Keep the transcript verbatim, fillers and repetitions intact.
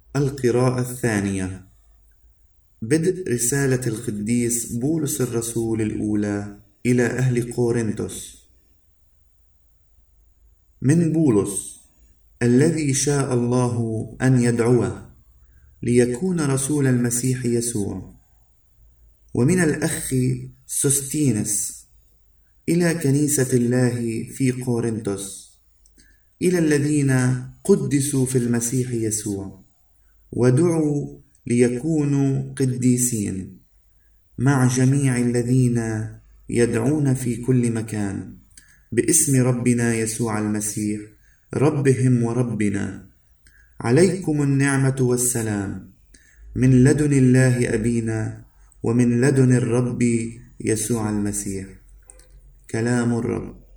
القراءة الثانية. بدء رسالة القديس بولس الرسول الأولى إلى أهل قورنثوس. من بولس الذي شاء الله أن يدعوه ليكون رسول المسيح يسوع، ومن الأخ سوستينس إلى كنيسة الله في قورنثوس، إلى الذين قدسوا في المسيح يسوع ودعوا ليكونوا قديسين، مع جميع الذين يدعون في كل مكان باسم ربنا يسوع المسيح ربهم وربنا. عليكم النعمة والسلام من لدن الله أبينا ومن لدن الرب يسوع المسيح. كلام الرب.